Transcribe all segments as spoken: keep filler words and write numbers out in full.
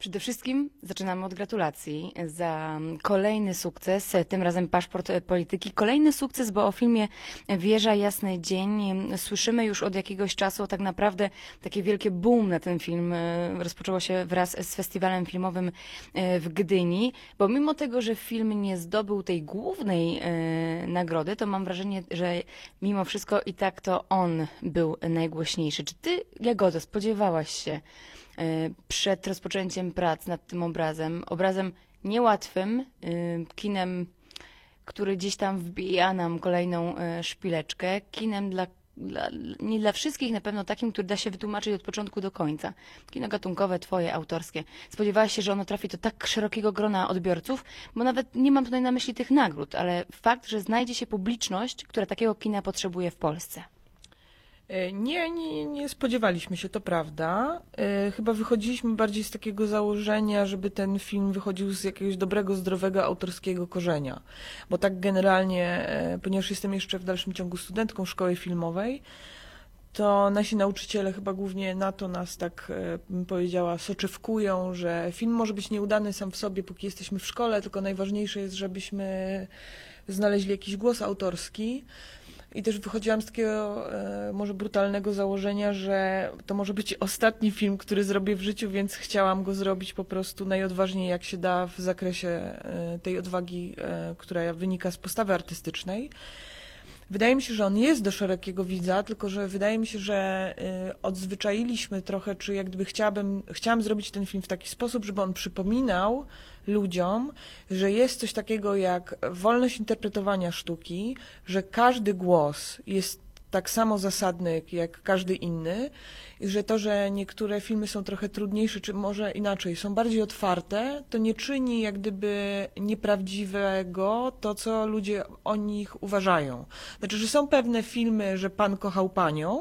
Przede wszystkim zaczynamy od gratulacji za kolejny sukces, tym razem Paszport Polityki. Kolejny sukces, bo o filmie Wieża, Jasny Dzień słyszymy już od jakiegoś czasu. Tak naprawdę takie wielkie boom na ten film rozpoczęło się wraz z festiwalem filmowym w Gdyni, bo mimo tego, że film nie zdobył tej głównej nagrody, to mam wrażenie, że mimo wszystko i tak to on był najgłośniejszy. Czy ty, Jagodo, spodziewałaś się przed rozpoczęciem prac nad tym obrazem, obrazem niełatwym, kinem, który gdzieś tam wbija nam kolejną szpileczkę, kinem dla, dla, nie dla wszystkich, na pewno takim, który da się wytłumaczyć od początku do końca. Kino gatunkowe, twoje, autorskie. Spodziewałaś się, że ono trafi do tak szerokiego grona odbiorców, bo nawet nie mam tutaj na myśli tych nagród, ale fakt, że znajdzie się publiczność, która takiego kina potrzebuje w Polsce. Nie, nie, nie spodziewaliśmy się, to prawda. Chyba wychodziliśmy bardziej z takiego założenia, żeby ten film wychodził z jakiegoś dobrego, zdrowego, autorskiego korzenia. Bo tak generalnie, ponieważ jestem jeszcze w dalszym ciągu studentką szkoły filmowej, to nasi nauczyciele chyba głównie na to nas, tak bym powiedziała, soczewkują, że film może być nieudany sam w sobie, póki jesteśmy w szkole, tylko najważniejsze jest, żebyśmy znaleźli jakiś głos autorski. I też wychodziłam z takiego e, może brutalnego założenia, że to może być ostatni film, który zrobię w życiu, więc chciałam go zrobić po prostu najodważniej jak się da w zakresie e, tej odwagi, e, która wynika z postawy artystycznej. Wydaje mi się, że on jest do szerokiego widza, tylko że wydaje mi się, że y, odzwyczailiśmy trochę, czy jak gdyby chciałabym, chciałam zrobić ten film w taki sposób, żeby on przypominał ludziom, że jest coś takiego jak wolność interpretowania sztuki, że każdy głos jest tak samo zasadny jak każdy inny i że to, że niektóre filmy są trochę trudniejsze, czy może inaczej, są bardziej otwarte, to nie czyni jak gdyby nieprawdziwego to, co ludzie o nich uważają. Znaczy, że są pewne filmy, że pan kochał panią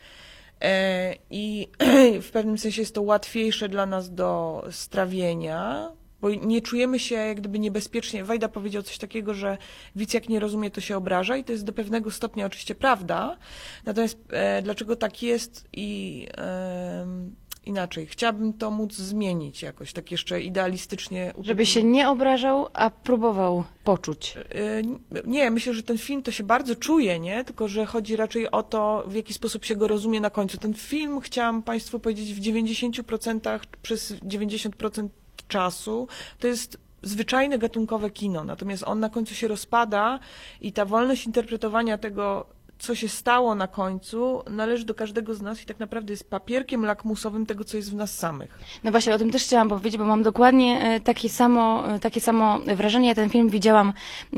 e, i w pewnym sensie jest to łatwiejsze dla nas do strawienia, bo nie czujemy się jak gdyby niebezpiecznie. Wajda powiedział coś takiego, że widz jak nie rozumie, to się obraża i to jest do pewnego stopnia oczywiście prawda. Natomiast e, dlaczego tak jest i e, inaczej? Chciałabym to móc zmienić jakoś, tak jeszcze idealistycznie. Żeby się nie obrażał, a próbował poczuć. E, nie, myślę, że ten film to się bardzo czuje, nie? Tylko że chodzi raczej o to, w jaki sposób się go rozumie na końcu. Ten film, chciałam Państwu powiedzieć, w dziewięćdziesięciu procentach przez dziewięćdziesiąt procent czasu, to jest zwyczajne gatunkowe kino, natomiast on na końcu się rozpada i ta wolność interpretowania tego, co się stało na końcu, należy do każdego z nas i tak naprawdę jest papierkiem lakmusowym tego, co jest w nas samych. No właśnie, o tym też chciałam powiedzieć, bo mam dokładnie takie samo, takie samo wrażenie. Ja ten film widziałam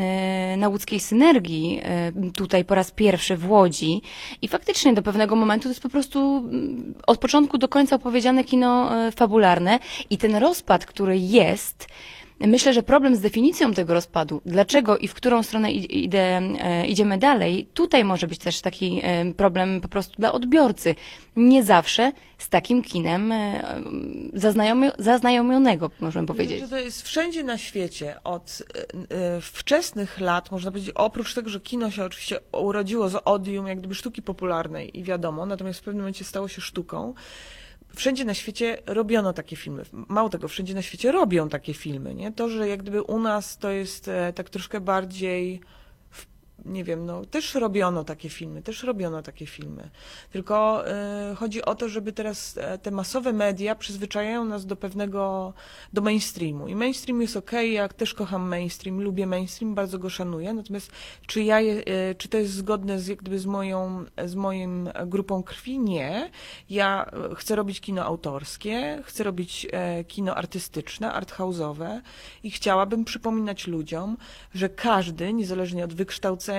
na łódzkiej Synergii, tutaj po raz pierwszy w Łodzi i faktycznie do pewnego momentu to jest po prostu od początku do końca opowiedziane kino fabularne i ten rozpad, który jest, myślę, że problem z definicją tego rozpadu, dlaczego i w którą stronę idę, idziemy dalej, tutaj może być też taki problem po prostu dla odbiorcy. Nie zawsze z takim kinem zaznajomi, zaznajomionego, możemy powiedzieć. To jest wszędzie na świecie, od wczesnych lat, można powiedzieć, oprócz tego, że kino się oczywiście urodziło z odium jak gdyby sztuki popularnej i wiadomo, natomiast w pewnym momencie stało się sztuką. Wszędzie na świecie robiono takie filmy. Mało tego, wszędzie na świecie robią takie filmy, nie? To, że jak gdyby u nas to jest e, tak troszkę bardziej, w, nie wiem, no też robiono takie filmy, też robiono takie filmy. Tylko e, chodzi o to, żeby teraz e, te masowe media przyzwyczajają nas do pewnego, do mainstreamu. I mainstream jest okej, ja też kocham mainstream, lubię mainstream, bardzo go szanuję. Natomiast czy ja, je, e, czy to jest zgodne z, jak gdyby z moją, z moim grupą krwi? Nie. Ja chcę robić kino autorskie, chcę robić e, kino artystyczne, arthouse'owe i chciałabym przypominać ludziom, że każdy, niezależnie od wykształcenia,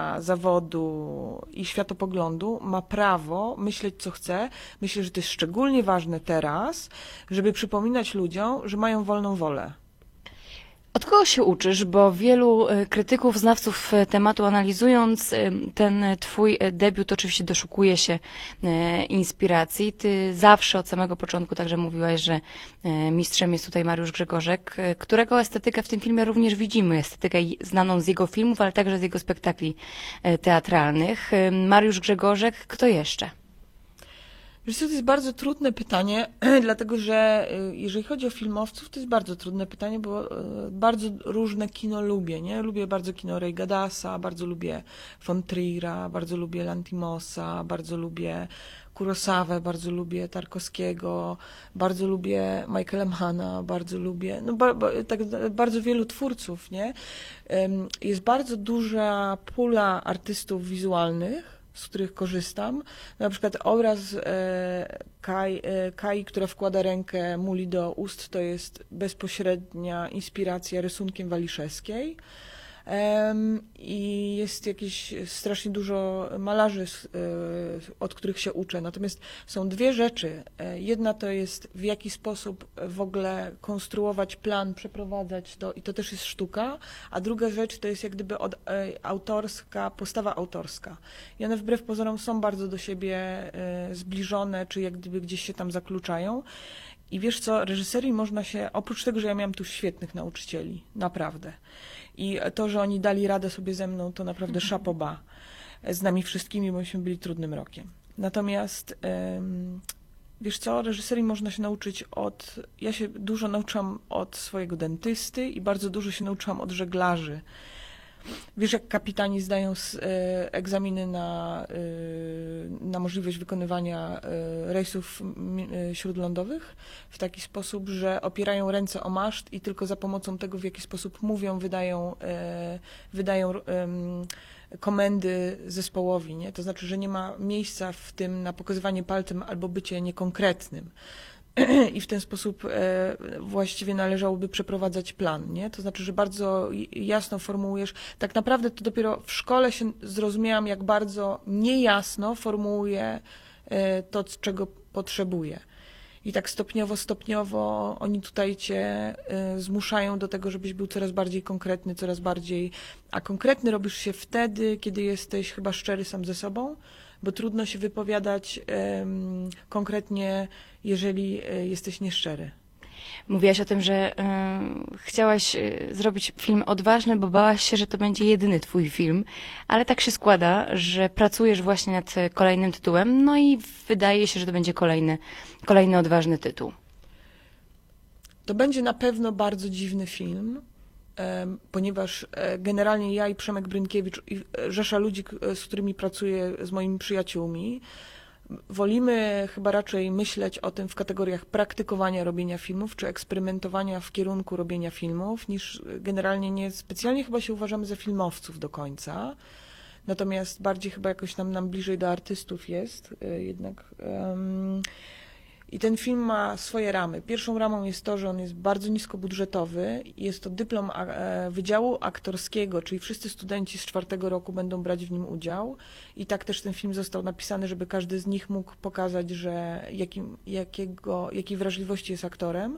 zawodu i światopoglądu, ma prawo myśleć, co chce. Myślę, że to jest szczególnie ważne teraz, żeby przypominać ludziom, że mają wolną wolę. Od kogo się uczysz? Bo wielu krytyków, znawców tematu, analizując ten twój debiut, oczywiście doszukuje się inspiracji. Ty zawsze od samego początku także mówiłaś, że mistrzem jest tutaj Mariusz Grzegorzek, którego estetykę w tym filmie również widzimy. Estetykę znaną z jego filmów, ale także z jego spektakli teatralnych. Mariusz Grzegorzek, kto jeszcze? Wiesz co, to jest bardzo trudne pytanie, dlatego że y, jeżeli chodzi o filmowców, to jest bardzo trudne pytanie, bo y, bardzo różne kino lubię, nie? Lubię bardzo kino Reygadasa, bardzo lubię von Trier'a, bardzo lubię Lantimosa, bardzo lubię Kurosawę, bardzo lubię Tarkowskiego, bardzo lubię Michaela Manna, bardzo lubię, no ba, ba, tak, bardzo wielu twórców, nie? Ym, Jest bardzo duża pula artystów wizualnych, z których korzystam. Na przykład obraz e, Kai, e, Kai, która wkłada rękę Muli do ust, to jest bezpośrednia inspiracja rysunkiem Waliszewskiej. Em, I jest jakieś strasznie dużo malarzy, s- e, od których się uczę. Natomiast są dwie rzeczy. E, Jedna to jest w jaki sposób w ogóle konstruować plan, przeprowadzać to i to też jest sztuka, a druga rzecz to jest jak gdyby od, e, autorska, postawa autorska. I one wbrew pozorom są bardzo do siebie e, zbliżone, czy jak gdyby gdzieś się tam zakluczają. I wiesz co, reżyserii można się, oprócz tego, że ja miałam tu świetnych nauczycieli, naprawdę. I to, że oni dali radę sobie ze mną, to naprawdę chapeau bas. Z nami wszystkimi, bo myśmy byli trudnym rokiem. Natomiast em, wiesz co, reżyserii można się nauczyć od... Ja się dużo nauczyłam od swojego dentysty i bardzo dużo się nauczyłam od żeglarzy. Wiesz, jak kapitani zdają s- e, egzaminy na, e, na możliwość wykonywania e, rejsów mi- e, śródlądowych w taki sposób, że opierają ręce o maszt i tylko za pomocą tego, w jaki sposób mówią, wydają, e, wydają em, komendy zespołowi, nie? To znaczy, że nie ma miejsca w tym na pokazywanie palcem albo bycie niekonkretnym. I w ten sposób e, właściwie należałoby przeprowadzać plan, nie? To znaczy, że bardzo j- jasno formułujesz. Tak naprawdę to dopiero w szkole się zrozumiałam, jak bardzo niejasno formułuję e, to, c- czego potrzebuję. I tak stopniowo, stopniowo oni tutaj cię e, zmuszają do tego, żebyś był coraz bardziej konkretny, coraz bardziej... A konkretny robisz się wtedy, kiedy jesteś chyba szczery sam ze sobą, bo trudno się wypowiadać em, konkretnie, jeżeli e, jesteś nieszczery. Mówiłaś o tym, że y, chciałaś y, zrobić film odważny, bo bałaś się, że to będzie jedyny twój film, ale tak się składa, że pracujesz właśnie nad y, kolejnym tytułem, no i wydaje się, że to będzie kolejny, kolejny odważny tytuł. To będzie na pewno bardzo dziwny film, em, ponieważ e, generalnie ja i Przemek Brynkiewicz i e, rzesza ludzi, k- e, z którymi pracuję, z moimi przyjaciółmi, wolimy chyba raczej myśleć o tym w kategoriach praktykowania robienia filmów, czy eksperymentowania w kierunku robienia filmów, niż generalnie nie specjalnie chyba się uważamy za filmowców do końca. Natomiast bardziej chyba jakoś nam, nam bliżej do artystów jest e, jednak. em, I ten film ma swoje ramy. Pierwszą ramą jest to, że on jest bardzo niskobudżetowy. Jest to dyplom a- e, Wydziału Aktorskiego, czyli wszyscy studenci z czwartego roku będą brać w nim udział. I tak też ten film został napisany, żeby każdy z nich mógł pokazać, że jakim, jakiego, jakiej wrażliwości jest aktorem.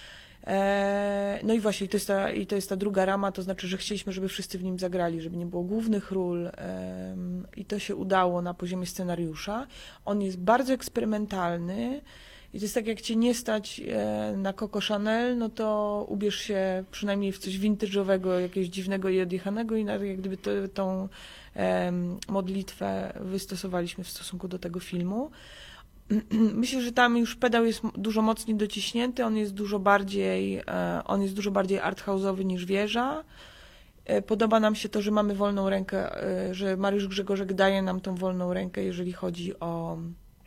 E, No i właśnie, to jest ta, i to jest ta druga rama, to znaczy, że chcieliśmy, żeby wszyscy w nim zagrali, żeby nie było głównych ról, em, i to się udało na poziomie scenariusza. On jest bardzo eksperymentalny i to jest tak, jak cię nie stać e, na Coco Chanel, no to ubierz się przynajmniej w coś vintage'owego, jakiegoś dziwnego i odjechanego i na, jak gdyby to, tą em, modlitwę wystosowaliśmy w stosunku do tego filmu. Myślę, że tam już pedał jest m- dużo mocniej dociśnięty, on jest dużo bardziej, e, on jest dużo bardziej arthouse'owy niż Wieża. E, Podoba nam się to, że mamy wolną rękę, e, że Mariusz Grzegorzek daje nam tą wolną rękę, jeżeli chodzi o,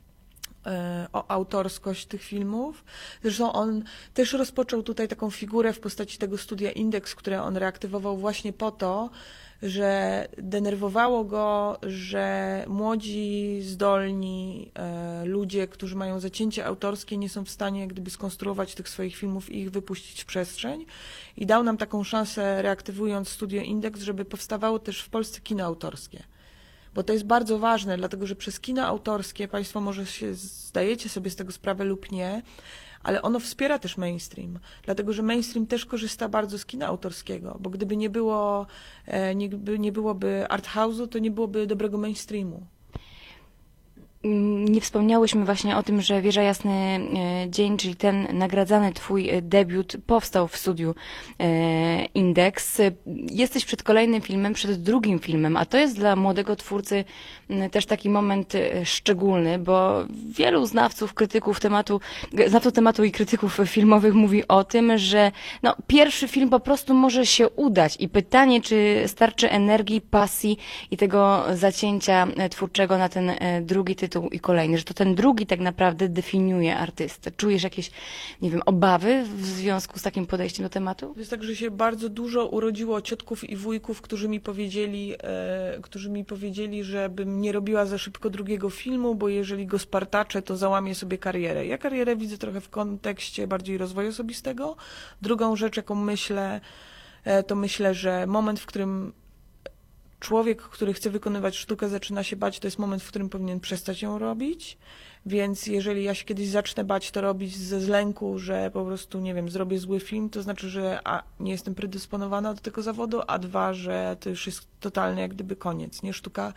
e, o autorskość tych filmów. Zresztą on też rozpoczął tutaj taką figurę w postaci tego studia Index, które on reaktywował właśnie po to, że denerwowało go, że młodzi, zdolni e, ludzie, którzy mają zacięcie autorskie, nie są w stanie jak gdyby skonstruować tych swoich filmów i ich wypuścić w przestrzeń. I dał nam taką szansę, reaktywując Studio Index, żeby powstawało też w Polsce kino autorskie. Bo to jest bardzo ważne, dlatego że przez kino autorskie, Państwo może się zdajecie sobie z tego sprawę lub nie, ale ono wspiera też mainstream, dlatego że mainstream też korzysta bardzo z kina autorskiego, bo gdyby nie było, e, nie, by- nie byłoby art house'u, to nie byłoby dobrego mainstreamu. Nie wspomniałyśmy właśnie o tym, że Wieża Jasny e, Dzień, czyli ten nagradzany twój e, debiut, powstał w studiu e, Indeks. E, Jesteś przed kolejnym filmem, przed drugim filmem, a to jest dla młodego twórcy m, też taki moment e, szczególny, bo wielu znawców, krytyków tematu, znawców tematu i krytyków filmowych mówi o tym, że no, pierwszy film po prostu może się udać i pytanie, czy starczy energii, pasji i tego zacięcia e, twórczego na ten e, drugi tytuł i kolejny, że to ten drugi tak naprawdę definiuje artystę. Czujesz jakieś, nie wiem, obawy w związku z takim podejściem do tematu? To jest tak, że się bardzo dużo urodziło ciotków i wujków, którzy mi powiedzieli, e, którzy mi powiedzieli, żebym nie robiła za szybko drugiego filmu, bo jeżeli go spartaczę, to załamię sobie karierę. Ja karierę widzę trochę w kontekście bardziej rozwoju osobistego. Drugą rzecz, jaką myślę, e, to myślę, że moment, w którym człowiek, który chce wykonywać sztukę, zaczyna się bać, to jest moment, w którym powinien przestać ją robić. Więc jeżeli ja się kiedyś zacznę bać to robić ze z lęku, że po prostu, nie wiem, zrobię zły film, to znaczy, że a, nie jestem predysponowana do tego zawodu, a dwa, że to już jest totalny jak gdyby koniec, nie? Sztuka,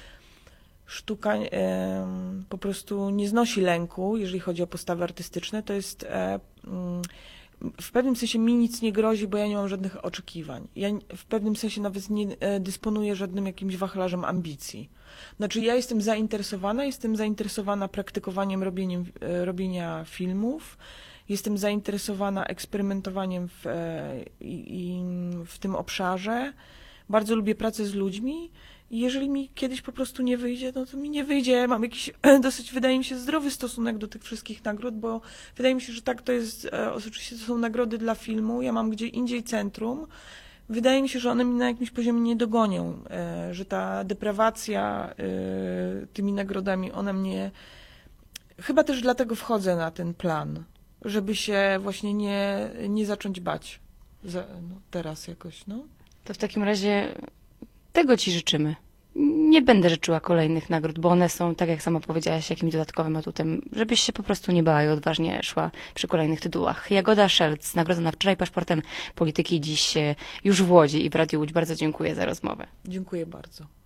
sztuka e, po prostu nie znosi lęku, jeżeli chodzi o postawy artystyczne. To jest... E, mm, w pewnym sensie mi nic nie grozi, bo ja nie mam żadnych oczekiwań. Ja w pewnym sensie nawet nie dysponuję żadnym jakimś wachlarzem ambicji. Znaczy ja jestem zainteresowana, jestem zainteresowana praktykowaniem robieniem, robienia filmów, jestem zainteresowana eksperymentowaniem w, i, w tym obszarze. Bardzo lubię pracę z ludźmi. I jeżeli mi kiedyś po prostu nie wyjdzie, no to mi nie wyjdzie. Ja mam jakiś dosyć, wydaje mi się, zdrowy stosunek do tych wszystkich nagród, bo wydaje mi się, że tak to jest, e, oczywiście to są nagrody dla filmu, ja mam gdzie indziej centrum. Wydaje mi się, że one mnie na jakimś poziomie nie dogonią, e, że ta deprawacja e, tymi nagrodami, ona mnie... Chyba też dlatego wchodzę na ten plan, żeby się właśnie nie, nie zacząć bać za, no, teraz jakoś, no. To w takim razie tego ci życzymy. Nie będę życzyła kolejnych nagród, bo one są, tak jak sama powiedziałaś, jakimś dodatkowym atutem, żebyś się po prostu nie bała i odważnie szła przy kolejnych tytułach. Jagoda Szelc, nagrodzona wczoraj paszportem polityki, dziś już w Łodzi i w Radiu Łódź. Bardzo dziękuję za rozmowę. Dziękuję bardzo.